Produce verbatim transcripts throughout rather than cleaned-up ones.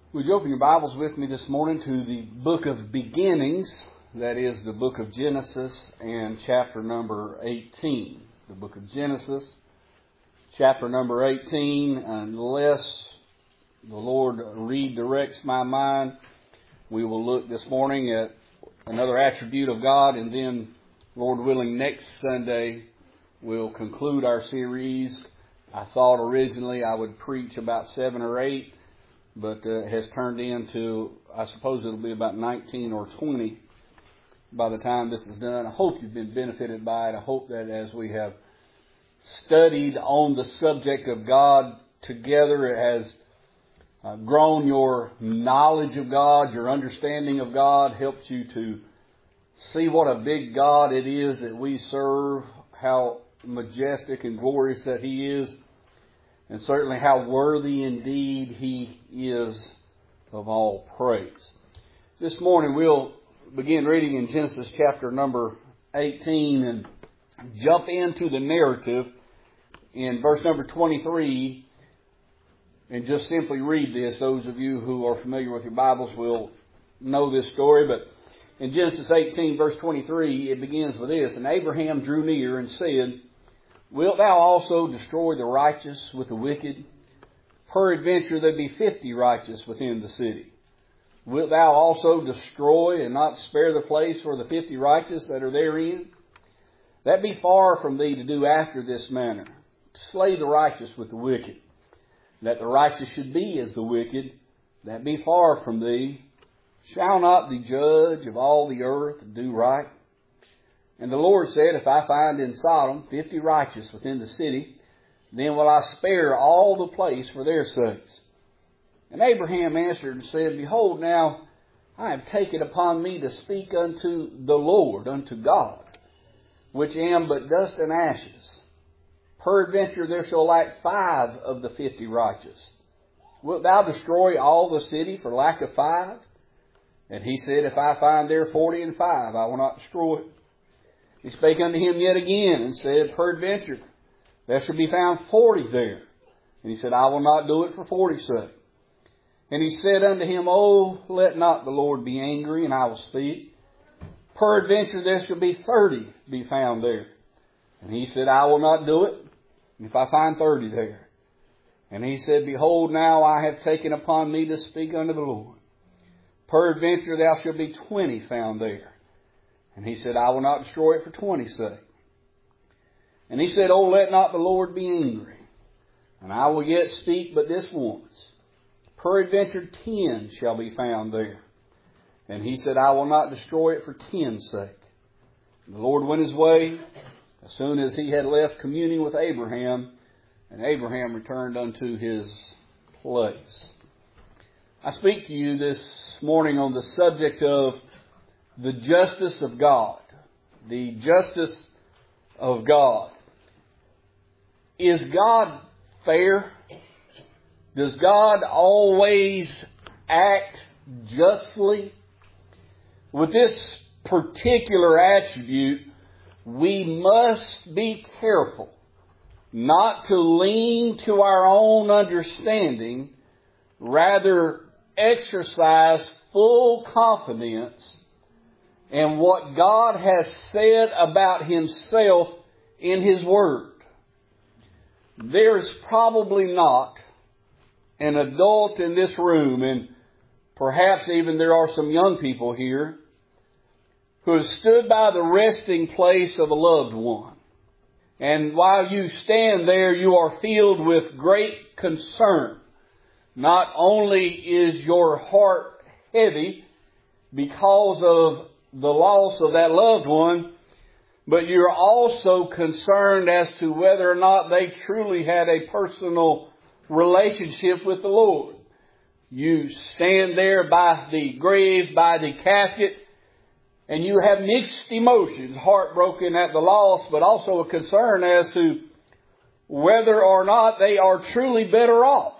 Would you open your Bibles with me this morning to the book of beginnings, that is the book of Genesis and chapter number eighteen. The book of Genesis, chapter number eighteen, unless the Lord redirects my mind, we will look this morning at another attribute of God, and then, Lord willing, next Sunday we'll conclude our series. I thought originally I would preach about seven or eight, but uh, it has turned into, I suppose it'll be about nineteen or twenty by the time this is done. I hope you've been benefited by it. I hope that as we have studied on the subject of God together, it has uh, grown your knowledge of God, your understanding of God, helped you to see what a big God it is that we serve, how majestic and glorious that He is, and certainly how worthy indeed He is of all praise. This morning we'll begin reading in Genesis chapter number eighteen and jump into the narrative in verse number twenty-three and just simply read this. Those of you who are familiar with your Bibles will know this story, but in Genesis eighteen verse twenty-three it begins with this: "And Abraham drew near and said, Wilt thou also destroy the righteous with the wicked? Peradventure there be fifty righteous within the city. Wilt thou also destroy and not spare the place for the fifty righteous that are therein? That be far from thee to do after this manner, to slay the righteous with the wicked. That the righteous should be as the wicked, that be far from thee. Shall not the judge of all the earth do right? And the Lord said, If I find in Sodom fifty righteous within the city, then will I spare all the place for their sakes. And Abraham answered and said, Behold, now I have taken upon me to speak unto the Lord, unto God, which am but dust and ashes. Peradventure there shall lack five of the fifty righteous. Wilt thou destroy all the city for lack of five? And he said, If I find there forty and five, I will not destroy it. He spake unto him yet again and said, Peradventure there shall be found forty there. And he said, I will not do it for forty's sake. And he said unto him, Oh, let not the Lord be angry, and I will speak. Peradventure there shall be thirty be found there. And he said, I will not do it, if I find thirty there. And he said, Behold, now I have taken upon me to speak unto the Lord. Peradventure there shall be twenty found there. And he said, I will not destroy it for twenty's sake. And he said, Oh, let not the Lord be angry, and I will yet speak but this once. Peradventure ten shall be found there. And he said, I will not destroy it for ten's sake. And the Lord went his way as soon as he had left communing with Abraham, and Abraham returned unto his place." I speak to you this morning on the subject of the justice of God. The justice of God. Is God fair? Does God always act justly? With this particular attribute, we must be careful not to lean to our own understanding, rather exercise full confidence in what God has said about Himself in His Word. There is probably not an adult in this room, and perhaps even there are some young people here, who have stood by the resting place of a loved one. And while you stand there, you are filled with great concern. Not only is your heart heavy because of the loss of that loved one, but you're also concerned as to whether or not they truly had a personal relationship with the Lord. You stand there by the grave, by the casket, and you have mixed emotions, heartbroken at the loss, but also a concern as to whether or not they are truly better off.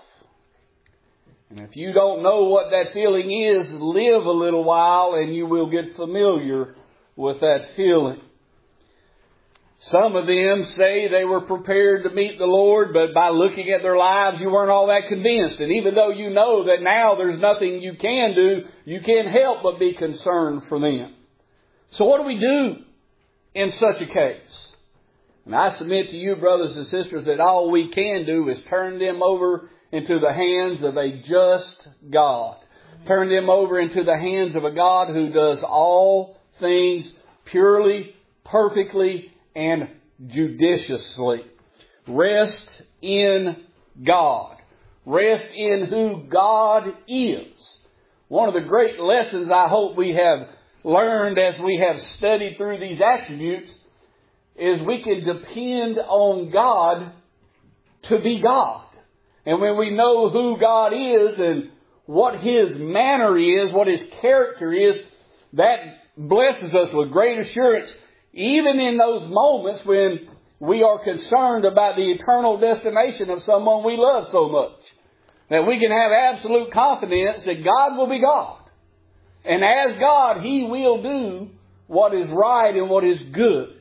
And if you don't know what that feeling is, live a little while and you will get familiar with that feeling. Some of them say they were prepared to meet the Lord, but by looking at their lives, you weren't all that convinced. And even though you know that now there's nothing you can do, you can't help but be concerned for them. So what do we do in such a case? And I submit to you, brothers and sisters, that all we can do is turn them over into the hands of a just God. Turn them over into the hands of a God who does all things purely, perfectly, and judiciously. Rest in God. Rest in who God is. One of the great lessons I hope we have learned as we have studied through these attributes is we can depend on God to be God. And when we know who God is and what His manner is, what His character is, that blesses us with great assurance, even in those moments when we are concerned about the eternal destination of someone we love so much. That we can have absolute confidence that God will be God. And as God, He will do what is right and what is good.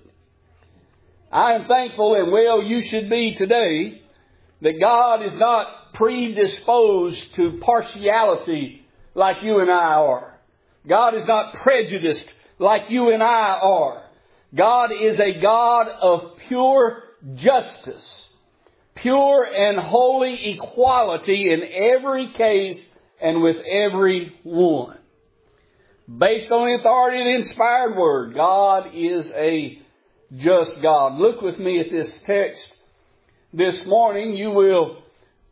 I am thankful, and well, you should be today, that God is not predisposed to partiality like you and I are. God is not prejudiced like you and I are. God is a God of pure justice, pure and holy equality in every case and with every one. Based on the authority of the inspired Word, God is a just God. Look with me at this text this morning. You will,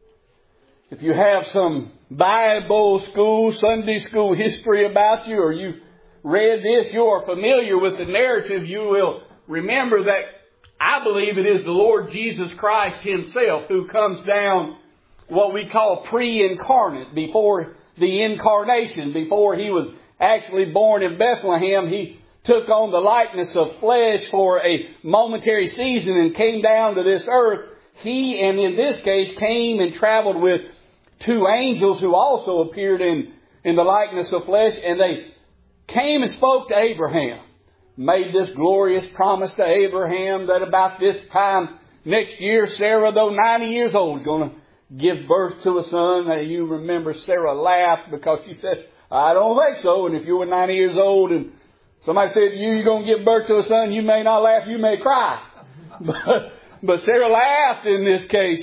if you have some Bible school, Sunday school history about you, or you've read this, you are familiar with the narrative, you will remember that I believe it is the Lord Jesus Christ Himself who comes down what we call pre-incarnate, before the incarnation, before He was actually born in Bethlehem. He took on the likeness of flesh for a momentary season and came down to this earth. He, and in this case, came and traveled with two angels who also appeared in, in the likeness of flesh, and they came and spoke to Abraham, made this glorious promise to Abraham that about this time next year, Sarah, though ninety years old, is going to give birth to a son. Now, you remember Sarah laughed because she said, I don't think so. And if you were ninety years old and somebody said to you, you're going to give birth to a son, you may not laugh, you may cry. But, but Sarah laughed in this case.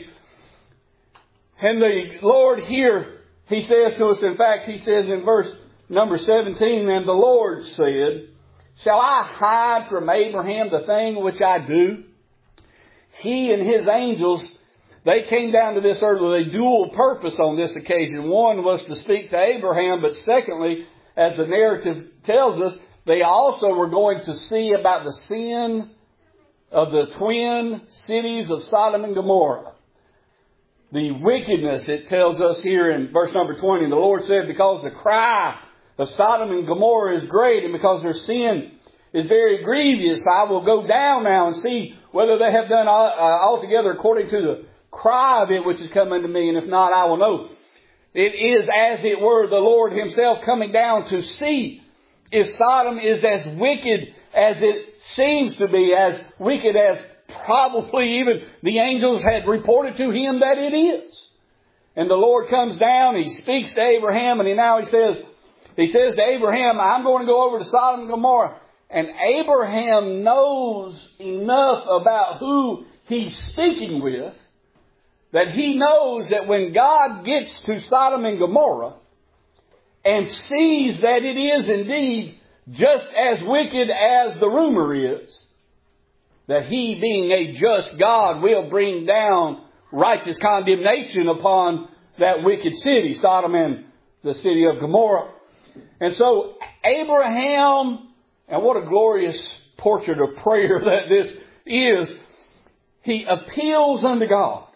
And the Lord here, He says to us, in fact, He says in verse number seventeen, and the Lord said, shall I hide from Abraham the thing which I do? He and His angels, they came down to this earth with a dual purpose on this occasion. One was to speak to Abraham, but secondly, as the narrative tells us, they also were going to see about the sin of the twin cities of Sodom and Gomorrah. The wickedness, it tells us here in verse number twenty, the Lord said, because the cry of Sodom and Gomorrah is great, and because their sin is very grievous, I will go down now and see whether they have done altogether according to the cry of it which is come unto me, and if not, I will know. It is as it were the Lord Himself coming down to see if Sodom is as wicked as it seems to be, as wicked as probably even the angels had reported to Him that it is. And the Lord comes down, He speaks to Abraham, and he now He says, He says to Abraham, I'm going to go over to Sodom and Gomorrah. And Abraham knows enough about who he's speaking with that he knows that when God gets to Sodom and Gomorrah and sees that it is indeed just as wicked as the rumor is, that He, being a just God, will bring down righteous condemnation upon that wicked city, Sodom and the city of Gomorrah. And so Abraham, and what a glorious portrait of prayer that this is, he appeals unto God.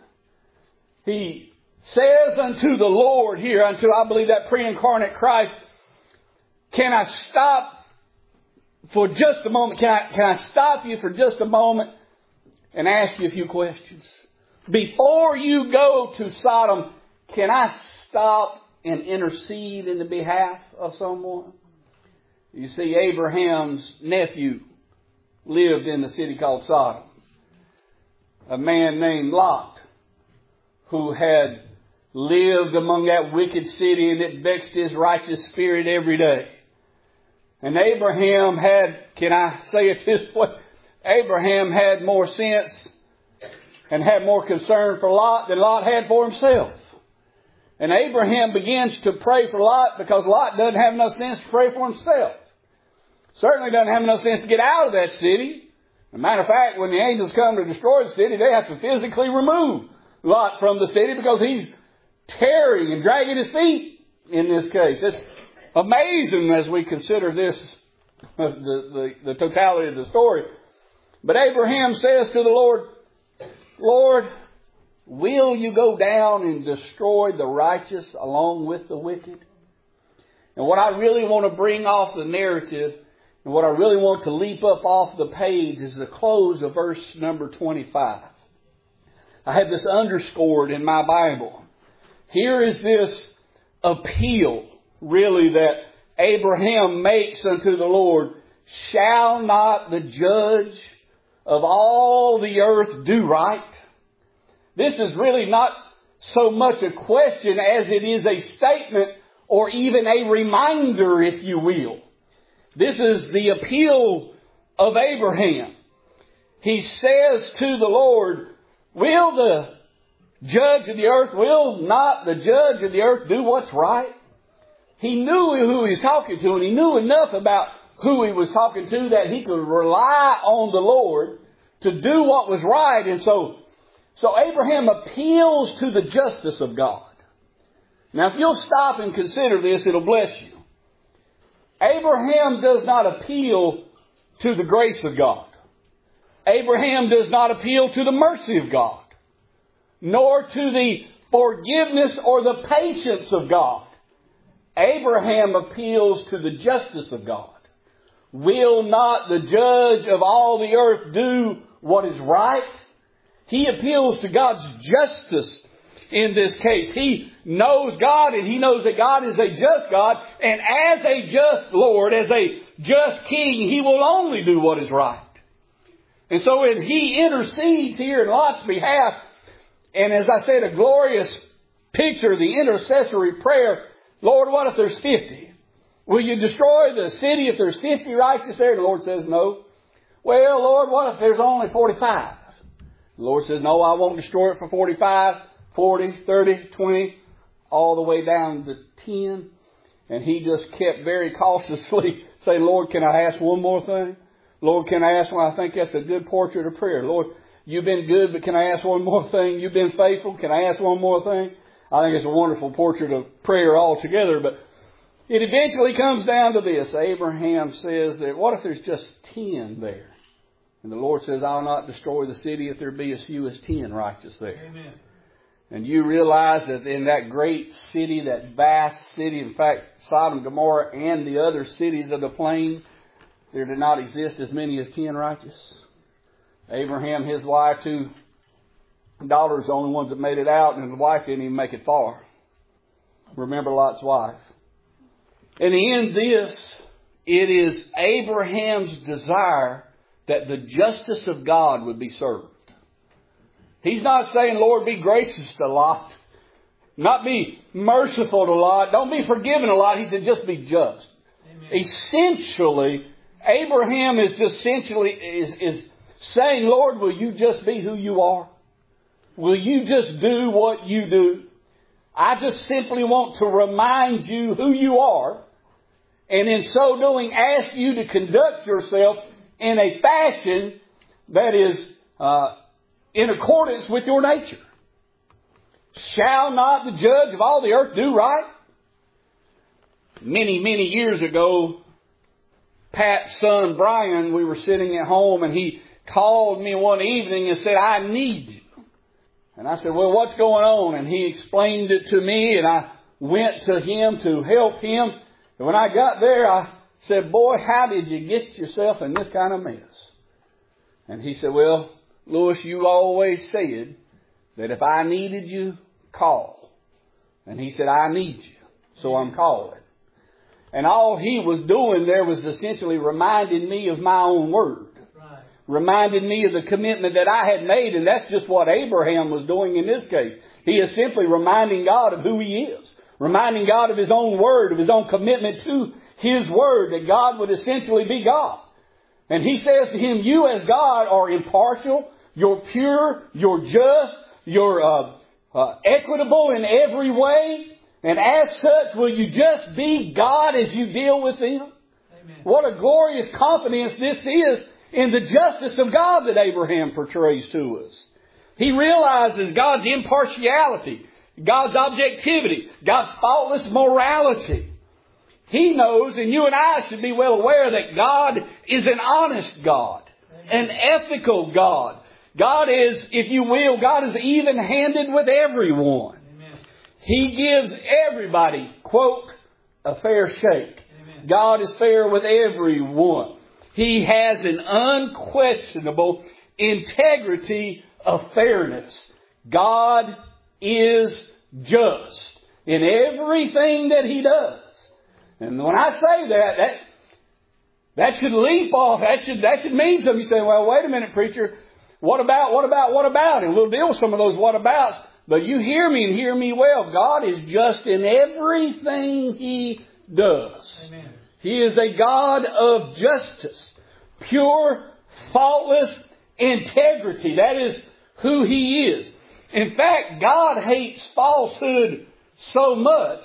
He says unto the Lord here, unto I believe that pre-incarnate Christ, can I stop for just a moment? Can I, can I stop you for just a moment and ask you a few questions? Before you go to Sodom, can I stop and intercede in the behalf of someone? You see, Abraham's nephew lived in the city called Sodom. A man named Lot, who had lived among that wicked city, and it vexed his righteous spirit every day. And Abraham had, can I say it this way? Abraham had more sense and had more concern for Lot than Lot had for himself. And Abraham begins to pray for Lot because Lot doesn't have enough sense to pray for himself. Certainly doesn't have enough sense to get out of that city. As a matter of fact, when the angels come to destroy the city, they have to physically remove Lot from the city because he's tearing and dragging his feet in this case. It's amazing as we consider this, the, the, the totality of the story. But Abraham says to the Lord, Lord, will you go down and destroy the righteous along with the wicked? And what I really want to bring off the narrative and what I really want to leap up off the page is the close of verse number twenty-five. I have this underscored in my Bible. Here is this appeal, really, that Abraham makes unto the Lord. Shall not the judge of all the earth do right? This is really not so much a question as it is a statement or even a reminder, if you will. This is the appeal of Abraham. He says to the Lord, will the judge of the earth, will not the judge of the earth do what's right? He knew who he was talking to, and he knew enough about who he was talking to that he could rely on the Lord to do what was right. And so, so Abraham appeals to the justice of God. Now, if you'll stop and consider this, it'll bless you. Abraham does not appeal to the grace of God. Abraham does not appeal to the mercy of God, nor to the forgiveness or the patience of God. Abraham appeals to the justice of God. Will not the judge of all the earth do what is right? He appeals to God's justice in this case. He knows God, and he knows that God is a just God. And as a just Lord, as a just King, he will only do what is right. And so when he intercedes here in Lot's behalf, and as I said, a glorious picture of the intercessory prayer, Lord, what if there's fifty? Will you destroy the city if there's fifty righteous there? The Lord says no. Well, Lord, what if there's only forty-five? The Lord says, no, I won't destroy it for forty-five, forty, thirty, twenty, all the way down to ten. And he just kept very cautiously saying, Lord, can I ask one more thing? Lord, can I ask one? I think that's a good portrait of prayer. Lord, you've been good, but can I ask one more thing? You've been faithful. Can I ask one more thing? I think it's a wonderful portrait of prayer altogether. But it eventually comes down to this. Abraham says that what if there's just ten there? And the Lord says, I'll not destroy the city if there be as few as ten righteous there. Amen. And you realize that in that great city, that vast city, in fact, Sodom, Gomorrah, and the other cities of the plain, there did not exist as many as ten righteous. Abraham, his wife, two daughters, the only ones that made it out, and the wife didn't even make it far. Remember Lot's wife. And in this, it is Abraham's desire that the justice of God would be served. He's not saying, Lord, be gracious to Lot. Not be merciful to Lot. Don't be forgiving to Lot. He said, just be just. Amen. Essentially, Abraham is just essentially is, is saying, Lord, will you just be who you are? Will you just do what you do? I just simply want to remind you who you are. And in so doing, ask you to conduct yourself in a fashion that is uh, in accordance with your nature. Shall not the judge of all the earth do right? Many, many years ago, Pat's son Brian, we were sitting at home and he called me one evening and said, I need you. And I said, well, what's going on? And he explained it to me and I went to him to help him. And when I got there, I said, boy, how did you get yourself in this kind of mess? And he said, well, Louis, you always said that if I needed you, call. And he said, I need you, so I'm calling. And all he was doing there was essentially reminding me of my own word. Right. reminded me of the commitment that I had made, and that's just what Abraham was doing in this case. He is simply reminding God of who He is, reminding God of His own word, of His own commitment to His word, that God would essentially be God. And He says to him, you as God are impartial, you're pure, you're just, you're uh, uh, equitable in every way, and as such, will you just be God as you deal with them? Amen. What a glorious confidence this is in the justice of God that Abraham portrays to us. He realizes God's impartiality, God's objectivity, God's faultless morality. He knows, and you and I should be well aware, that God is an honest God, an ethical God. God is, if you will, God is even-handed with everyone. Amen. He gives everybody, quote, a fair shake. Amen. God is fair with everyone. He has an unquestionable integrity of fairness. God is just in everything that He does. And when I say that, that, that should leap off. That should, that should mean something. You say, well, wait a minute, preacher. What about, what about, what about? And we'll deal with some of those what abouts. But you hear me and hear me well. God is just in everything He does. Amen. He is a God of justice, pure, faultless integrity. That is who He is. In fact, God hates falsehood so much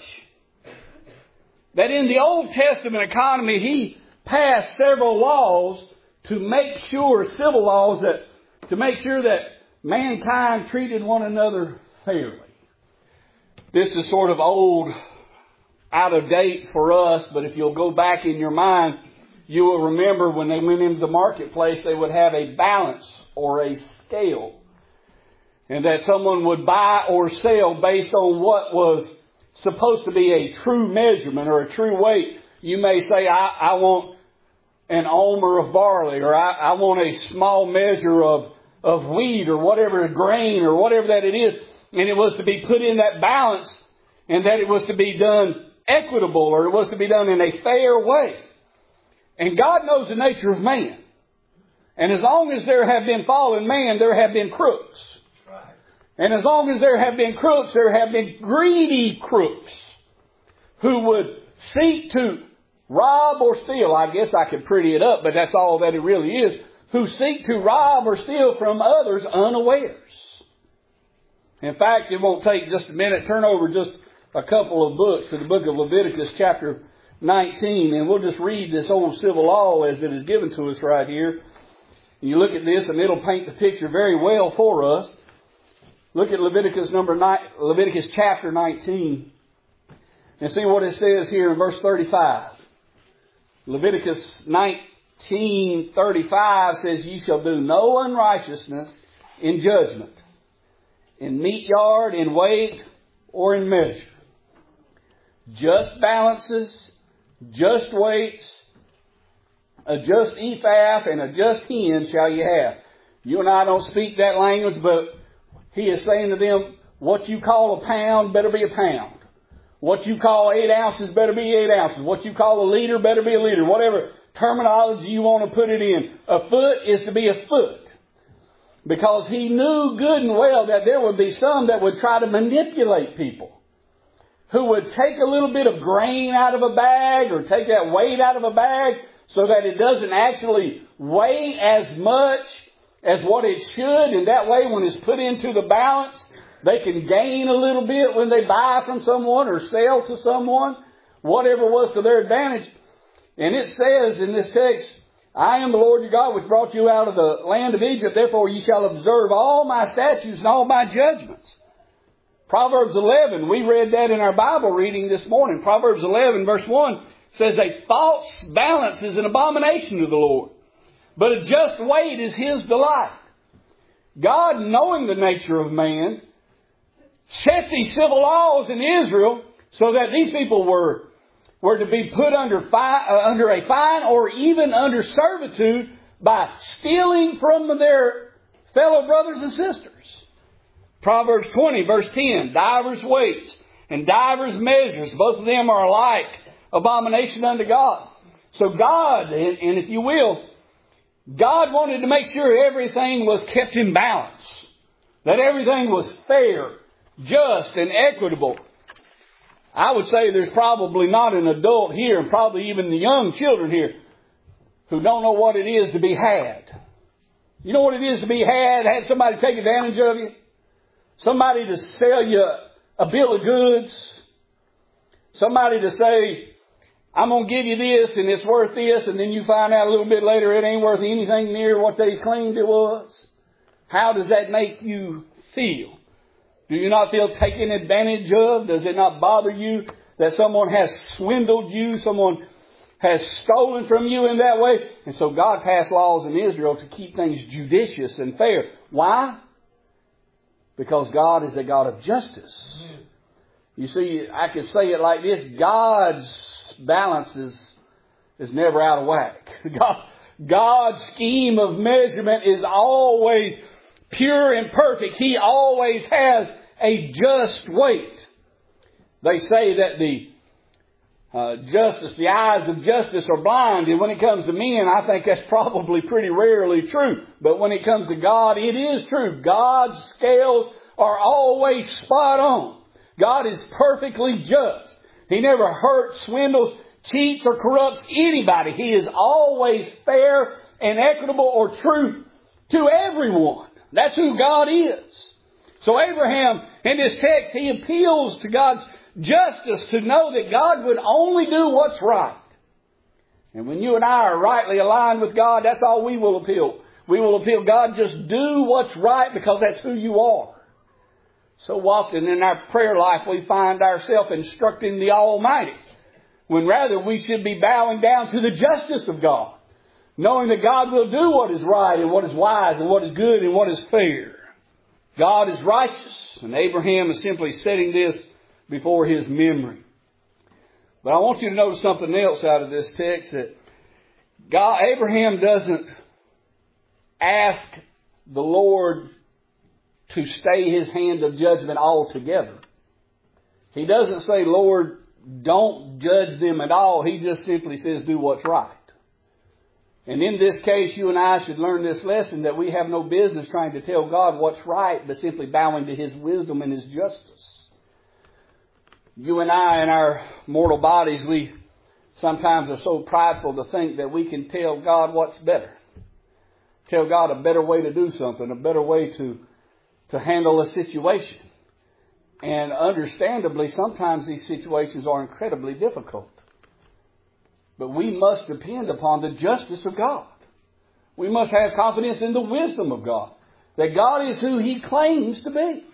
that in the Old Testament economy, He passed several laws to make sure, civil laws, that to make sure that mankind treated one another fairly. This is sort of old, out of date for us, but if you'll go back in your mind, you will remember when they went into the marketplace, they would have a balance or a scale. And that someone would buy or sell based on what was supposed to be a true measurement or a true weight. You may say, I, I want an omer of barley, or I, I want a small measure of, of wheat, or whatever, grain, or whatever that it is. And it was to be put in that balance, and that it was to be done equitable, or it was to be done in a fair way. And God knows the nature of man. And as long as there have been fallen man, there have been crooks. And as long as there have been crooks, there have been greedy crooks who would seek to rob or steal. I guess I could pretty it up, but that's all that it really is. Who seek to rob or steal from others unawares. In fact, it won't take just a minute. Turn over just a couple of books to the book of Leviticus chapter nineteen, and we'll just read this old civil law as it is given to us right here. And you look at this, and it'll paint the picture very well for us. Look at Leviticus number nine, Leviticus chapter nineteen, and see what it says here in verse thirty-five. Leviticus nineteen thirty-five says, "Ye shall do no unrighteousness in judgment, in meat yard, in weight, or in measure. Just balances, just weights, a just ephah and a just hin shall ye have." You and I don't speak that language, but He is saying to them, what you call a pound better be a pound. What you call eight ounces better be eight ounces. What you call a liter better be a liter. Whatever terminology you want to put it in. A foot is to be a foot. Because He knew good and well that there would be some that would try to manipulate people. Who would take a little bit of grain out of a bag or take that weight out of a bag so that it doesn't actually weigh as much as what it should, and that way when it's put into the balance, they can gain a little bit when they buy from someone or sell to someone, whatever was to their advantage. And it says in this text, "I am the Lord your God which brought you out of the land of Egypt, therefore ye shall observe all my statutes and all my judgments." Proverbs eleven, we read that in our Bible reading this morning. Proverbs eleven verse one says, "A false balance is an abomination to the Lord, but a just weight is His delight." God, knowing the nature of man, set these civil laws in Israel so that these people were, were to be put under, fi- uh, under a fine or even under servitude by stealing from their fellow brothers and sisters. Proverbs twenty verse ten, "Divers weights and divers measures, both of them are alike abomination unto God." So God, and, and if you will, God wanted to make sure everything was kept in balance, that everything was fair, just, and equitable. I would say there's probably not an adult here, and probably even the young children here, who don't know what it is to be had. You know what it is to be had? Had somebody take advantage of you? Somebody to sell you a bill of goods? Somebody to say, I'm going to give you this and it's worth this, and then you find out a little bit later it ain't worth anything near what they claimed it was? How does that make you feel? Do you not feel taken advantage of? Does it not bother you that someone has swindled you, someone has stolen from you in that way? And so God passed laws in Israel to keep things judicious and fair. Why? Because God is a God of justice. Amen. You see, I could say it like this: God's balance is, is never out of whack. God, God's scheme of measurement is always pure and perfect. He always has a just weight. They say that the uh, justice, the eyes of justice are blind, and when it comes to men, I think that's probably pretty rarely true. But when it comes to God, it is true. God's scales are always spot on. God is perfectly just. He never hurts, swindles, cheats, or corrupts anybody. He is always fair and equitable or true to everyone. That's who God is. So Abraham, in this text, he appeals to God's justice to know that God would only do what's right. And when you and I are rightly aligned with God, that's all we will appeal. We will appeal, God, just do what's right because that's who you are. So often in our prayer life we find ourselves instructing the Almighty, when rather we should be bowing down to the justice of God, knowing that God will do what is right and what is wise and what is good and what is fair. God is righteous, and Abraham is simply setting this before his memory. But I want you to notice something else out of this text, that God, Abraham doesn't ask the Lord to stay his hand of judgment altogether. He doesn't say, Lord, don't judge them at all. He just simply says, do what's right. And in this case, you and I should learn this lesson, that we have no business trying to tell God what's right, but simply bowing to His wisdom and His justice. You and I, in our mortal bodies, we sometimes are so prideful to think that we can tell God what's better. Tell God a better way to do something, a better way to, to handle a situation. And understandably, sometimes these situations are incredibly difficult. But we must depend upon the justice of God. We must have confidence in the wisdom of God, that God is who He claims to be.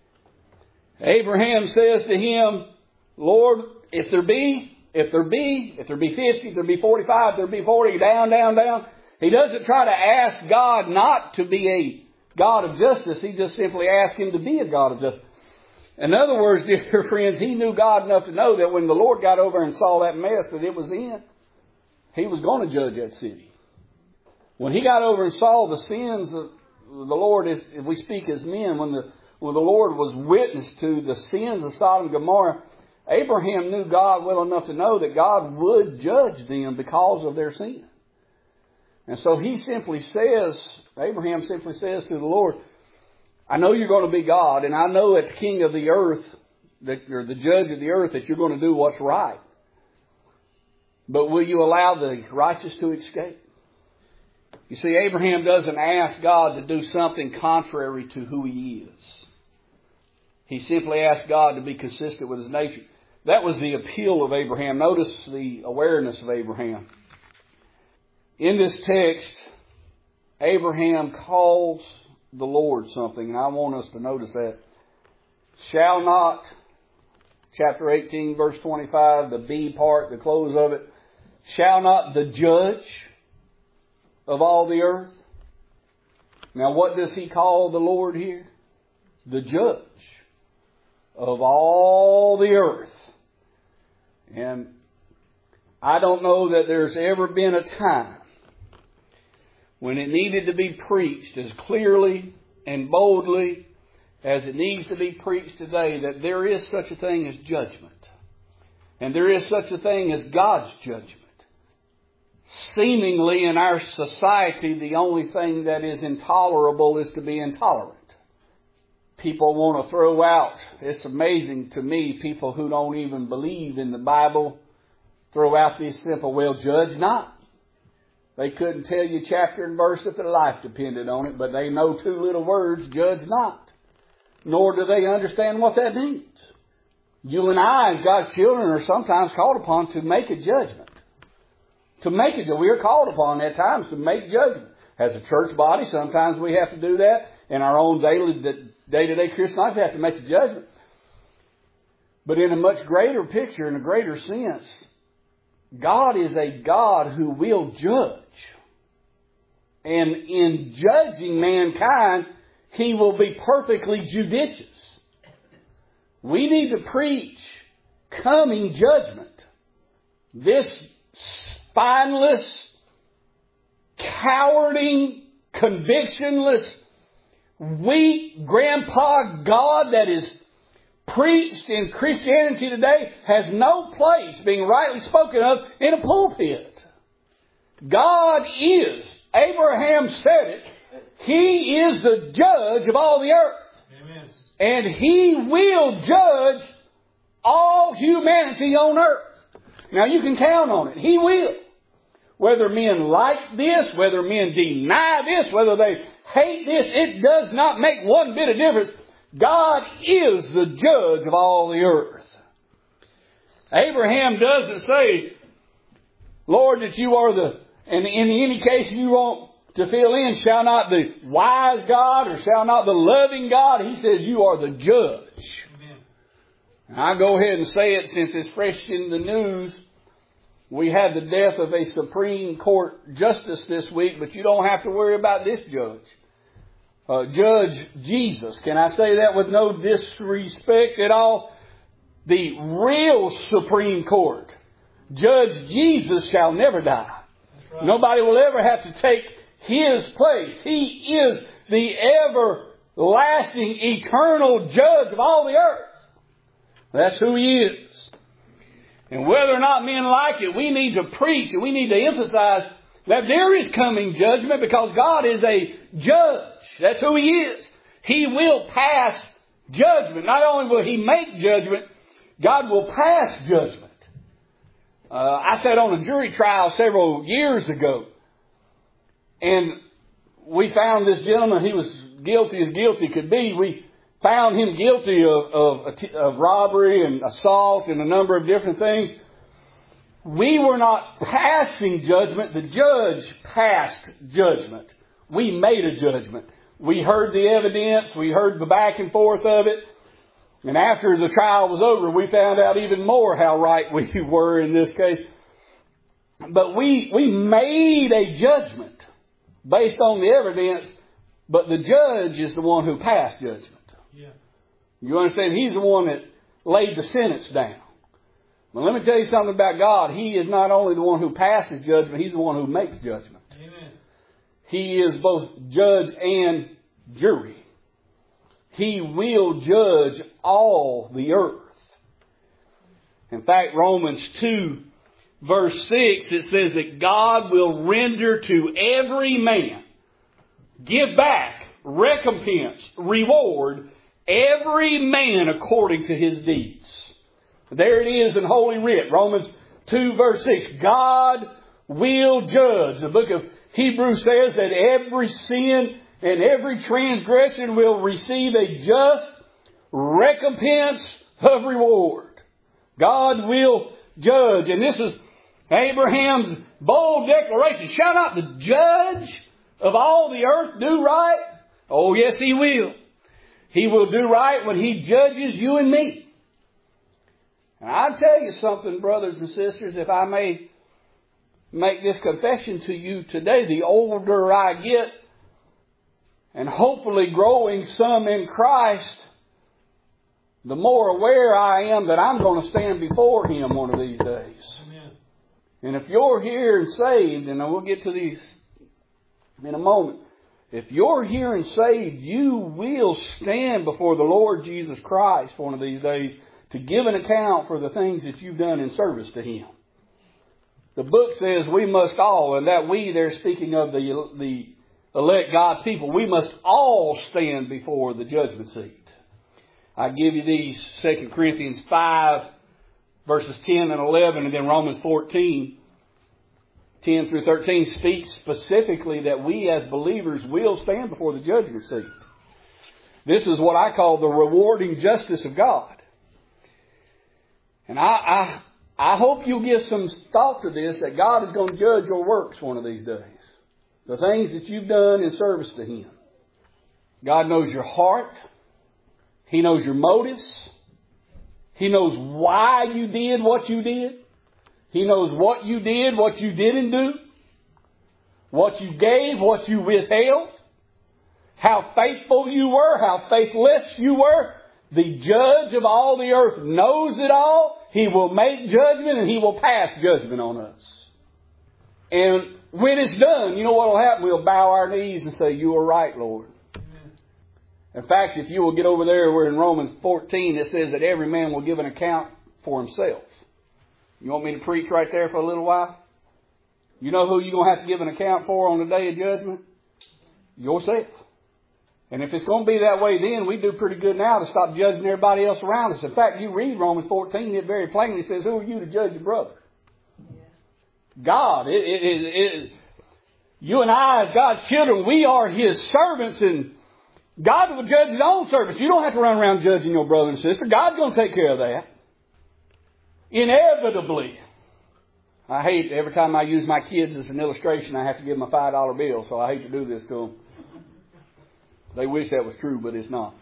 Abraham says to him, Lord, if there be, if there be, if there be fifty, if there be forty-five, if there be forty, down, down, down. He doesn't try to ask God not to be a God of justice. He just simply asks Him to be a God of justice. In other words, dear friends, he knew God enough to know that when the Lord got over and saw that mess that it was in, He was going to judge that city. When he got over and saw the sins of the Lord, if we speak as men, when the, when the Lord was witness to the sins of Sodom and Gomorrah, Abraham knew God well enough to know that God would judge them because of their sin. And so he simply says, Abraham simply says to the Lord, I know you're going to be God, and I know as King of the earth, that you're the judge of the earth, that you're going to do what's right. But will you allow the righteous to escape? You see, Abraham doesn't ask God to do something contrary to who He is. He simply asked God to be consistent with His nature. That was the appeal of Abraham. Notice the awareness of Abraham. In this text, Abraham calls the Lord something, and I want us to notice that. Shall not, chapter eighteen, verse twenty-five, the B part, the close of it, shall not the judge of all the earth? Now what does he call the Lord here? The judge of all the earth. And I don't know that there's ever been a time when it needed to be preached as clearly and boldly as it needs to be preached today, that there is such a thing as judgment. And there is such a thing as God's judgment. seemingly in our society, the only thing that is intolerable is to be intolerant. People want to throw out, it's amazing to me, people who don't even believe in the Bible throw out these simple, well, judge not. They couldn't tell you chapter and verse if their life depended on it, but they know two little words, judge not. Nor do they understand what that means. You and I, as God's children, are sometimes called upon to make a judgment. To make it, we are called upon at times to make judgment. As a church body, sometimes we have to do that. In our own daily, day-to-day Christian life, we have to make a judgment. But in a much greater picture, in a greater sense, God is a God who will judge. And in judging mankind, He will be perfectly judicious. We need to preach coming judgment. This spineless, cowarding, convictionless, weak grandpa God that is preached in Christianity today has no place being rightly spoken of in a pulpit. God is, Abraham said it, He is the judge of all the earth. Amen. And He will judge all humanity on earth. Now you can count on it. He will. Whether men like this, whether men deny this, whether they hate this, it does not make one bit of difference. God is the judge of all the earth. Abraham doesn't say, Lord, that you are the, and in any case you want to fill in, shall not the wise God or shall not the loving God? He says you are the judge. Amen. I'll go ahead and say it since it's fresh in the news. We had the death of a Supreme Court justice this week, but you don't have to worry about this judge. Uh, Judge Jesus. Can I say that with no disrespect at all? The real Supreme Court. Judge Jesus shall never die. Right. Nobody will ever have to take His place. He is the everlasting, eternal judge of all the earth. That's who He is. And whether or not men like it, we need to preach and we need to emphasize that there is coming judgment because God is a judge. That's who He is. He will pass judgment. Not only will He make judgment, God will pass judgment. Uh, I sat on a jury trial several years ago. And we found this gentleman, he was guilty as guilty could be. We found him guilty of, of, of robbery and assault and a number of different things. We were not passing judgment. The judge passed judgment. We made a judgment. We heard the evidence. We heard the back and forth of it. And after the trial was over, we found out even more how right we were in this case. But we, we made a judgment based on the evidence, but the judge is the one who passed judgment. Yeah. You understand? He's the one that laid the sentence down. Well, let me tell you something about God. He is not only the one who passes judgment, He's the one who makes judgment. Amen. He is both judge and jury. He will judge all the earth. In fact, Romans two, verse six, it says that God will render to every man, give back, recompense, reward, every man according to his deeds. There it is in Holy Writ, Romans two, verse six. God will judge. The book of Hebrews says that every sin and every transgression will receive a just recompense of reward. God will judge. And this is Abraham's bold declaration. Shall not the judge of all the earth do right? Oh, yes, He will. He will do right when He judges you and me. And I'll tell you something, brothers and sisters, if I may make this confession to you today, the older I get, and hopefully growing some in Christ, the more aware I am that I'm going to stand before Him one of these days. Amen. And if you're here and saved, and we'll get to these in a moment, if you're here and saved, you will stand before the Lord Jesus Christ one of these days to give an account for the things that you've done in service to Him. The book says we must all, and that we, they're speaking of the, the elect God's people, we must all stand before the judgment seat. I give you these, Second Corinthians five, verses ten and eleven, and then Romans fourteen, ten through thirteen speaks specifically that we as believers will stand before the judgment seat. This is what I call the rewarding justice of God. And I, I, I hope you'll give some thought to this, that God is going to judge your works one of these days. The things that you've done in service to Him. God knows your heart. He knows your motives. He knows why you did what you did. He knows what you did, what you didn't do. What you gave, what you withheld. How faithful you were, how faithless you were. The judge of all the earth knows it all. He will make judgment and He will pass judgment on us. And when it's done, you know what will happen? We'll bow our knees and say, you are right, Lord. Amen. In fact, if you will get over there, we're in Romans fourteen, it says that every man will give an account for himself. You want me to preach right there for a little while? You know who you're going to have to give an account for on the day of judgment? Yourself. And if it's going to be that way then, we do pretty good now to stop judging everybody else around us. In fact, you read Romans fourteen, it very plainly says, who are you to judge your brother? God. It, it, it, it, you and I, as God's children, we are His servants, and God will judge His own servants. You don't have to run around judging your brother and sister. God's going to take care of that. Inevitably. I hate every time I use my kids as an illustration, I have to give them a five dollar bill, so I hate to do this to them. They wish that was true, but it's not.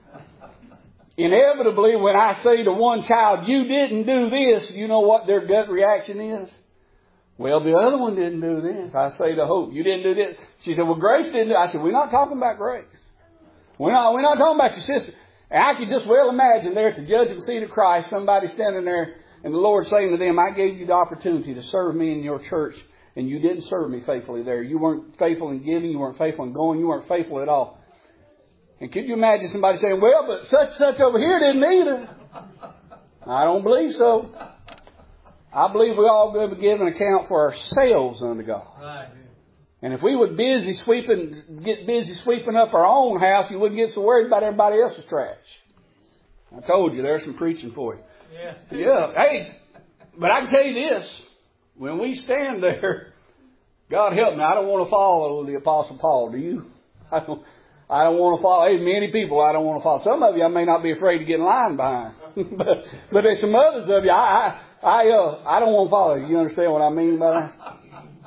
Inevitably, when I say to one child, you didn't do this, you know what their gut reaction is? Well, the other one didn't do this. I say to Hope, you didn't do this. She said, well, Grace didn't do it. I said, we're not talking about Grace. We're not, we're not talking about your sister. And I could just well imagine there at the judgment seat of Christ, somebody standing there and the Lord saying to them, I gave you the opportunity to serve me in your church, and you didn't serve me faithfully there. You weren't faithful in giving. You weren't faithful in going. You weren't faithful at all. And could you imagine somebody saying, well, but such such over here didn't either? I don't believe so. I believe we all going to give an account for ourselves unto God. Right. And if we would busy sweeping, get busy sweeping up our own house, you wouldn't get so worried about everybody else's trash. I told you, there's some preaching for you. Yeah. Yeah. Hey, but I can tell you this. When we stand there, God help me, I don't want to follow the Apostle Paul. Do you? I don't. I don't want to follow. Hey, many people I don't want to follow. Some of you I may not be afraid to get in line behind, but but there's some others of you I I I, uh, I don't want to follow. You understand what I mean by that?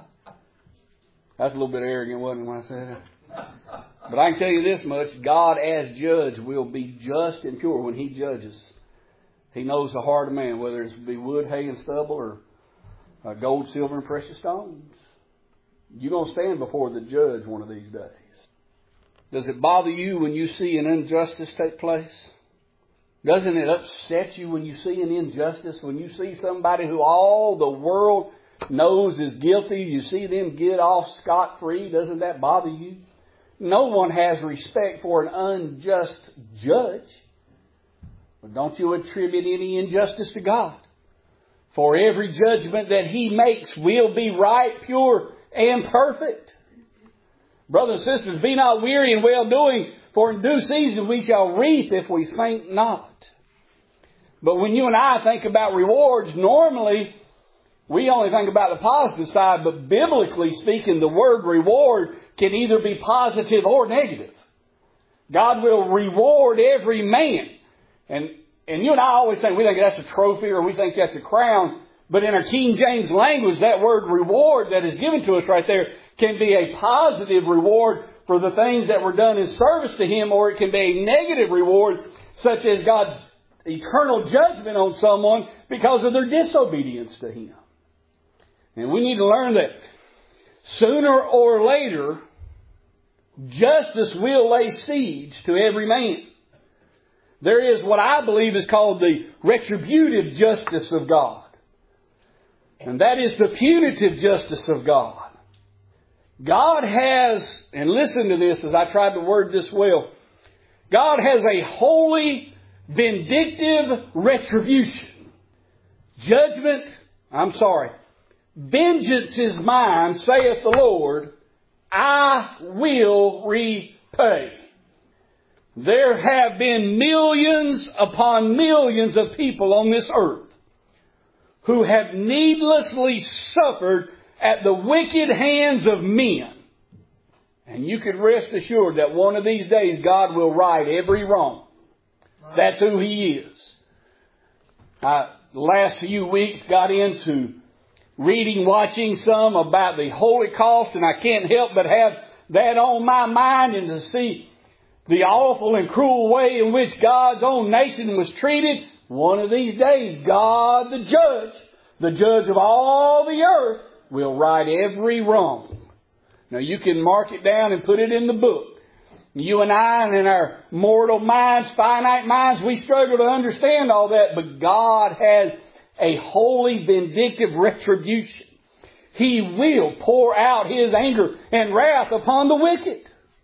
That's a little bit arrogant, wasn't it, when I said that? But I can tell you this much: God, as judge, will be just and pure when He judges. He knows the heart of man, whether it's be wood, hay, and stubble, or uh, gold, silver, and precious stones. You're going to stand before the judge one of these days. Does it bother you when you see an injustice take place? Doesn't it upset you when you see an injustice? When you see somebody who all the world knows is guilty, you see them get off scot-free, doesn't that bother you? No one has respect for an unjust judge. But don't you attribute any injustice to God. For every judgment that He makes will be right, pure, and perfect. Brothers and sisters, be not weary in well-doing, for in due season we shall reap if we faint not. But when you and I think about rewards, normally we only think about the positive side, but biblically speaking, the word reward can either be positive or negative. God will reward every man. And, and you and I always think we think that's a trophy or we think that's a crown. But in our King James language, that word reward that is given to us right there can be a positive reward for the things that were done in service to Him, or it can be a negative reward, such as God's eternal judgment on someone because of their disobedience to Him. And we need to learn that sooner or later, justice will lay siege to every man. There is what I believe is called the retributive justice of God. And that is the punitive justice of God. God has, and listen to this as I tried to word this well, God has a holy, vindictive retribution. Judgment, I'm sorry, vengeance is mine, saith the Lord, I will repay. There have been millions upon millions of people on this earth who have needlessly suffered at the wicked hands of men. And you can rest assured that one of these days God will right every wrong. That's who He is. I, the last few weeks got into reading, watching some about the Holocaust, and I can't help but have that on my mind, and to see the awful and cruel way in which God's own nation was treated. One of these days, God the judge, the judge of all the earth, will right every wrong. Now you can mark it down and put it in the book. You and I, and in our mortal minds, finite minds, we struggle to understand all that, but God has a holy, vindictive retribution. He will pour out His anger and wrath upon the wicked.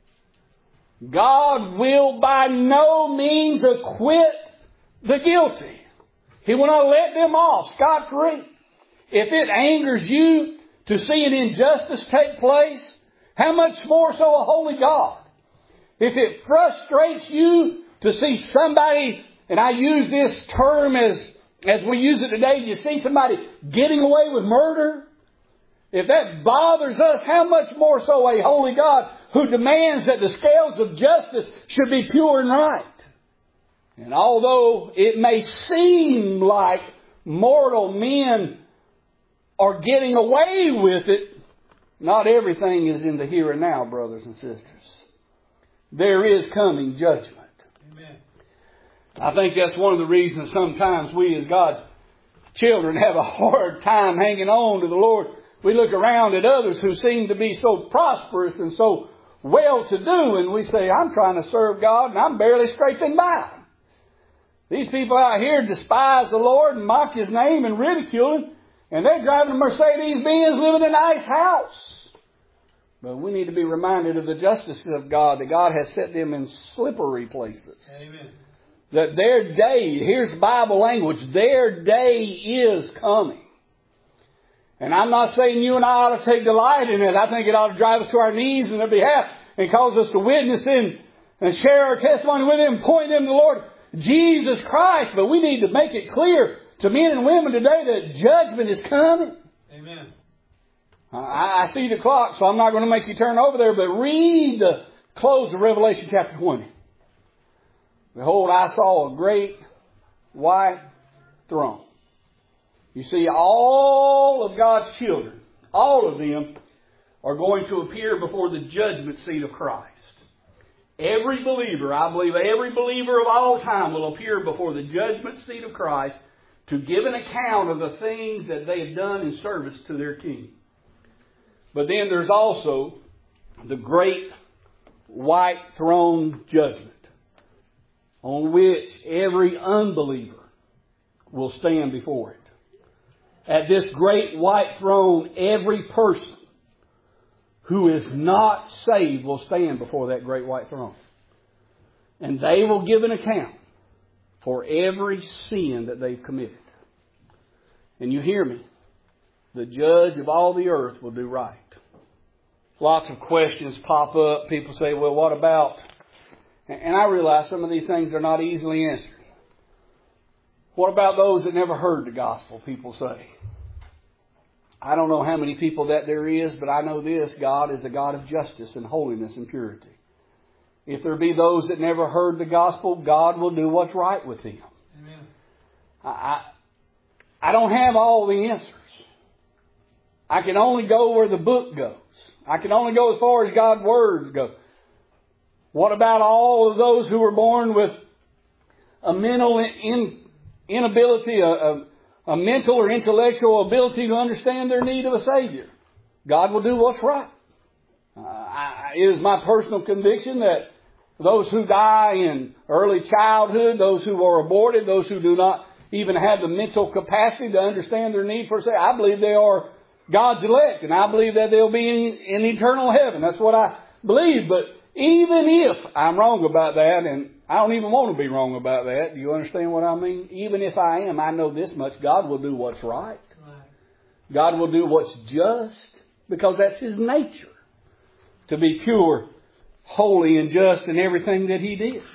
God will by no means acquit the guilty. He will not let them off scot-free. If it angers you to see an injustice take place, how much more so a holy God? If it frustrates you to see somebody, and I use this term as, as we use it today, you see somebody getting away with murder, if that bothers us, how much more so a holy God who demands that the scales of justice should be pure and right. And although it may seem like mortal men are getting away with it, not everything is in the here and now, brothers and sisters. There is coming judgment. Amen. I think that's one of the reasons sometimes we as God's children have a hard time hanging on to the Lord. We look around at others who seem to be so prosperous and so well-to-do, and we say, I'm trying to serve God and I'm barely scraping by. These people out here despise the Lord and mock His name and ridicule Him, and they're driving a Mercedes-Benz, living in a nice house. But we need to be reminded of the justice of God, that God has set them in slippery places. Amen. That their day, here's Bible language, their day is coming. And I'm not saying you and I ought to take delight in it. I think it ought to drive us to our knees in their behalf and cause us to witness in and share our testimony with them, point them to the Lord Jesus Christ. But we need to make it clear to men and women today that judgment is coming. Amen. I, I see the clock, so I'm not going to make you turn over there, but read the close of Revelation chapter twenty. Behold, I saw a great white throne. You see, all of God's children, all of them, are going to appear before the judgment seat of Christ. Every believer, I believe every believer of all time will appear before the judgment seat of Christ to give an account of the things that they have done in service to their King. But then there's also the great white throne judgment, on which every unbeliever will stand before it. At this great white throne, every person who is not saved will stand before that great white throne. And they will give an account for every sin that they've committed. And you hear me, the judge of all the earth will do right. Lots of questions pop up. People say, well, what about... And I realize some of these things are not easily answered. What about those that never heard the gospel, people say? I don't know how many people that there is, but I know this: God is a God of justice and holiness and purity. If there be those that never heard the gospel, God will do what's right with them. Amen. I, I, I don't have all the answers. I can only go where the book goes. I can only go as far as God's words go. What about all of those who were born with a mental in, inability, a, a, a mental or intellectual ability to understand their need of a Savior? God will do what's right. Uh, I, it is my personal conviction that those who die in early childhood, those who are aborted, those who do not even have the mental capacity to understand their need for a Savior, I believe they are God's elect, and I believe that they'll be in, in eternal heaven. That's what I believe. But even if I'm wrong about that, and I don't even want to be wrong about that, do you understand what I mean? Even if I am, I know this much: God will do what's right. Right. God will do what's just because that's His nature. To be pure, holy, and just in everything that He did.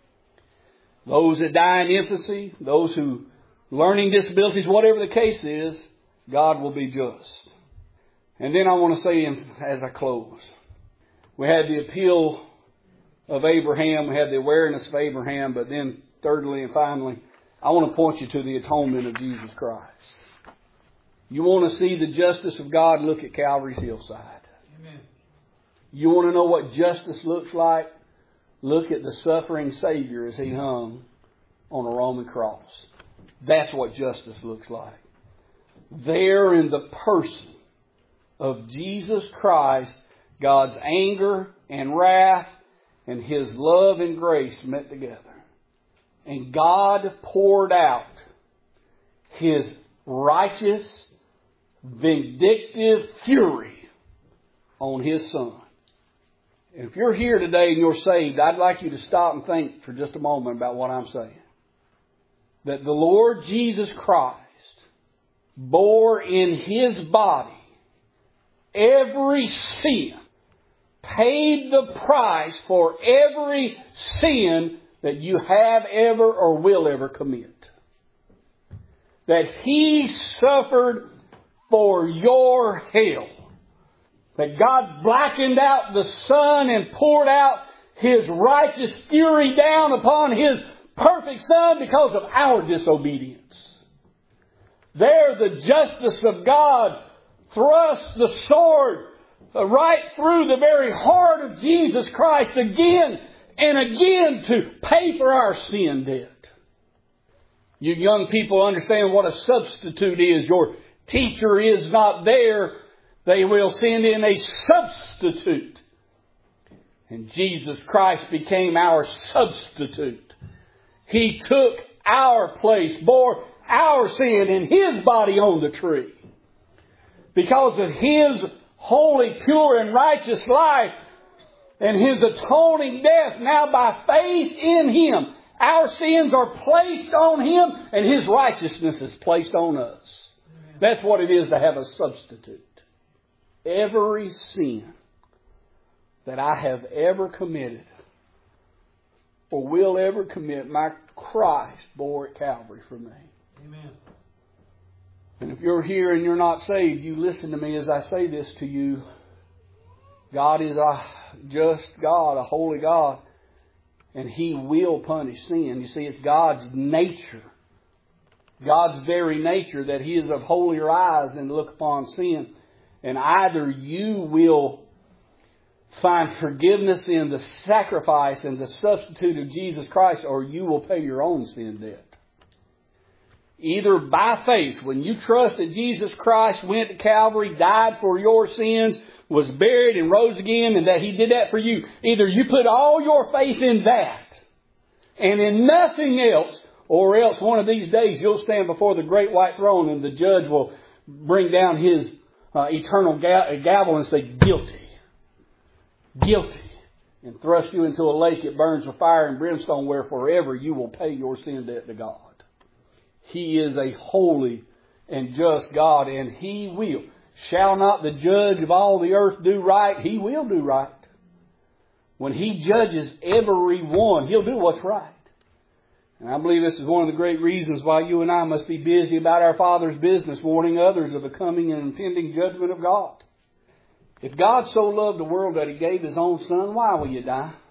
Those that die in infancy, those who learning disabilities, whatever the case is, God will be just. And then I want to say as I close, we had the appeal of Abraham, we had the awareness of Abraham, but then thirdly and finally, I want to point you to the atonement of Jesus Christ. You want to see the justice of God, look at Calvary's hillside. Amen. You want to know what justice looks like? Look at the suffering Savior as He hung on a Roman cross. That's what justice looks like. There in the person of Jesus Christ, God's anger and wrath and His love and grace met together. And God poured out His righteous, vindictive fury on His Son. And if you're here today and you're saved, I'd like you to stop and think for just a moment about what I'm saying. That the Lord Jesus Christ bore in His body every sin, paid the price for every sin that you have ever or will ever commit. That He suffered for your hell. That God blackened out the sun and poured out His righteous fury down upon His perfect Son because of our disobedience. There the justice of God thrust the sword right through the very heart of Jesus Christ again and again to pay for our sin debt. You young people understand what a substitute is. Your teacher is not there. They will send in a substitute. And Jesus Christ became our substitute. He took our place, bore our sin in His body on the tree. Because of His holy, pure, and righteous life and His atoning death, now by faith in Him, our sins are placed on Him and His righteousness is placed on us. Amen. That's what it is to have a substitute. Every sin that I have ever committed or will ever commit, my Christ bore at Calvary for me. Amen. And if you're here and you're not saved, you listen to me as I say this to you. God is a just God, a holy God, and He will punish sin. You see, it's God's nature, God's very nature, that He is of holier eyes than to look upon sin. And either you will find forgiveness in the sacrifice and the substitute of Jesus Christ, or you will pay your own sin debt. Either by faith, when you trust that Jesus Christ went to Calvary, died for your sins, was buried and rose again, and that He did that for you. Either you put all your faith in that and in nothing else, or else one of these days you'll stand before the great white throne and the judge will bring down his uh, eternal ga- gavel and say, guilty. Guilty. And thrust you into a lake that burns with fire and brimstone, where forever you will pay your sin debt to God. He is a holy and just God, and He will. Shall not the judge of all the earth do right? He will do right. When He judges everyone, He'll do what's right. And I believe this is one of the great reasons why you and I must be busy about our Father's business, warning others of the coming and impending judgment of God. If God so loved the world that He gave His own Son, why will you die?